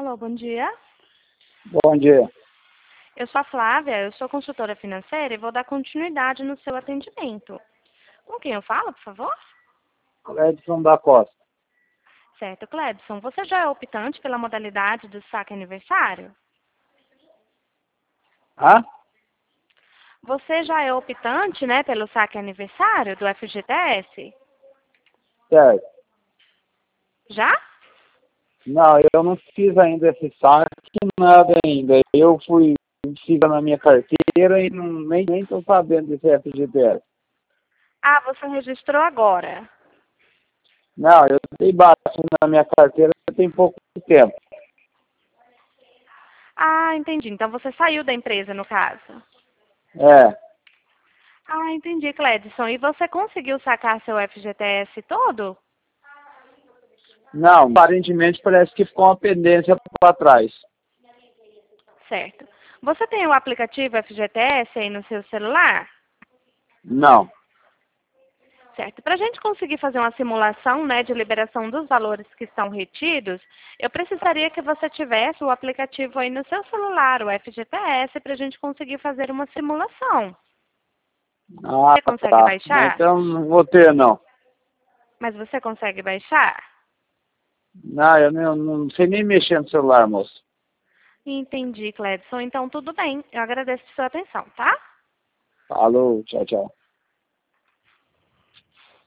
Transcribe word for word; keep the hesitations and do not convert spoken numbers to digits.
Alô, bom dia. Bom dia. Eu sou a Flávia, eu sou consultora financeira e vou dar continuidade no seu atendimento. Com quem eu falo, por favor? Edson da Costa. Certo, Clebson, você já é optante pela modalidade do saque aniversário? Hã? Você já é optante, né, pelo saque aniversário do F G T S? Certo. Já? Não, eu não fiz ainda esse saque, nada ainda. Eu fui, fiz na minha carteira e não, nem nem estou sabendo desse F G T S. Ah, você registrou agora. Não, eu dei baixa na minha carteira tem pouco tempo. Ah, entendi. Então você saiu da empresa, no caso. É. Ah, entendi, Cledson. E você conseguiu sacar seu F G T S todo? Não, aparentemente parece que ficou uma pendência para trás. Certo. Você tem o aplicativo F G T S aí no seu celular? Não. Certo. Para a gente conseguir fazer uma simulação, né, de liberação dos valores que estão retidos, eu precisaria que você tivesse o aplicativo aí no seu celular, o F G T S, para a gente conseguir fazer uma simulação. Ah, Você consegue tá. baixar? Então não vou ter, não. Mas você consegue baixar? Não, eu não, não sei nem mexer no celular, moço. Entendi, Cledson. Então, tudo bem. Eu agradeço a sua atenção, tá? Falou, tchau, tchau.